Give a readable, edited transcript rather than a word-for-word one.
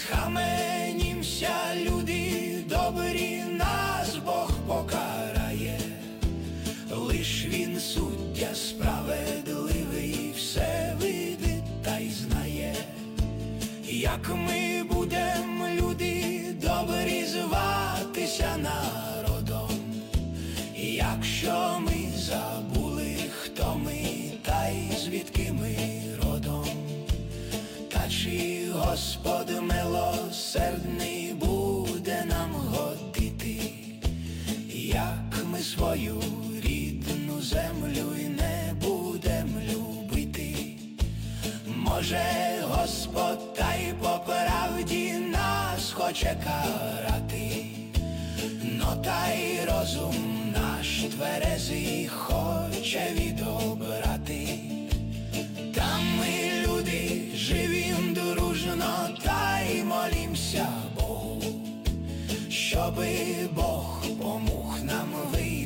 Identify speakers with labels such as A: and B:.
A: схаменімся, люди добрі, нас Бог покарає. Лиш він суддя справедливий, все видить та й знає. Як ми будем, люди добрі, зватися народом, якщо ми забули, хто ми та й звідки ми родом? Та чи Господь милосердний буде нам годити, як ми свою рідну землю й не будем любити? Може, Господь та й по правді нас хоче карати, но та й розум наш тверезий хоче відобрати. Та ми, люди, живім дружно та й молімся Богу, щоби Бог помог нам вийти